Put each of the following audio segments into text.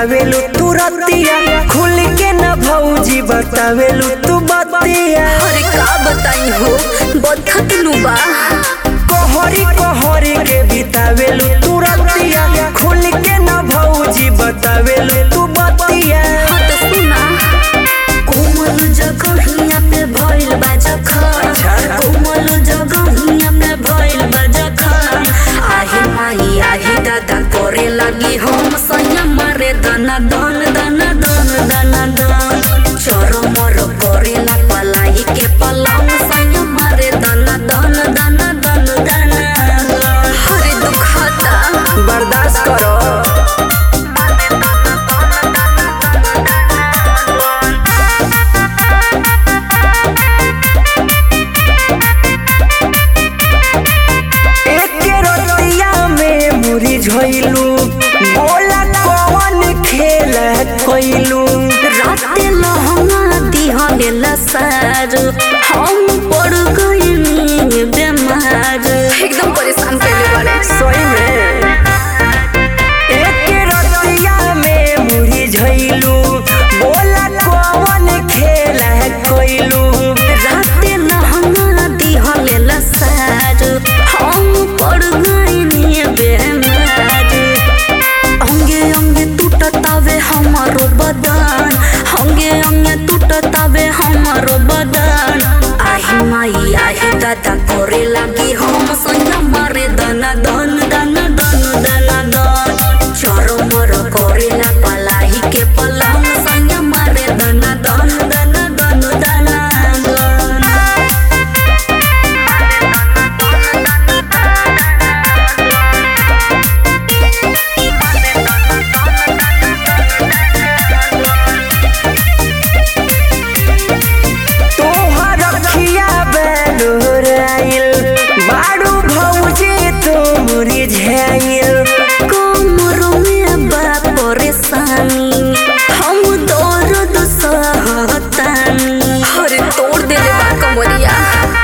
बतावेलू तू रतिया खुल के न भौजी बतावेलू तू बतिया। अरे का बताई हो बदखत नुबा कोहरी कोहरी के बितावेलू तू रतिया खुल के न भौजी बतावेलू तू बतिया। हाँ तो सुना कोमल जगहिया पे भइल बा जखन, कोमल जगहिया पे भइल बा जखन। आही माही आही दादा करे लगी हम सैया मारे दना दन दना दन दना दन। चरमर करेला पलाई के पलंग सैया मारे दना दन दना दन दना। हरे दुखाता बर्दाश्त करो। झइलू बोला कौन खेला कइलू राते लहंगा दिहले लसार हम पड़ गइनी बेमार। एकदम परेशान कइले बारे सही में एक रतिया में मुरी झइलू बोला कौन खेला कइलू राते लहंगा दिहले लसार हम पड़ गइनी बेमार। अंगे अंगे टूटतावे हमारो बदन, अंगे अंगे टूटतावे हमारो बदन। आही माई आही दादा करे लगी हम सैया मारे दना दन दना दन दना दन। चरमर करेला पलाई के पलंग सैया मारे दना दन दना दन दना दन। बारू भौजी तुमरी झैल कमर में बा परेशानी हम दर्द सहतानी। अरे तोड़ देले बा कमरिया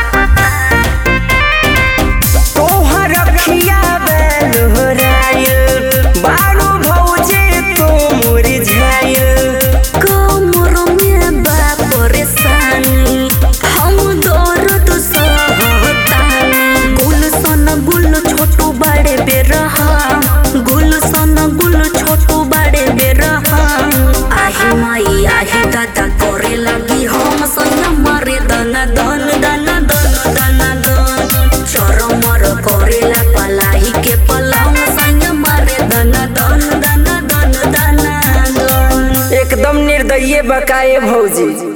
तोहर रखिया बेलहराइल बारू भौजी तुमरी झैल कमर में बा परेशानी हम दर्द गुल छोटू बड़े बेरहा गुलशन गुल छोटू बड़े बेरहा। आही माई आही दादा करे लगी हम सैया मारे दना दन दना दन दना दन। चरमर करेला पलाई के पलंग सैया मारे दना दन दना दन दना दन। एकदम निर्दयी बकाए भौजी।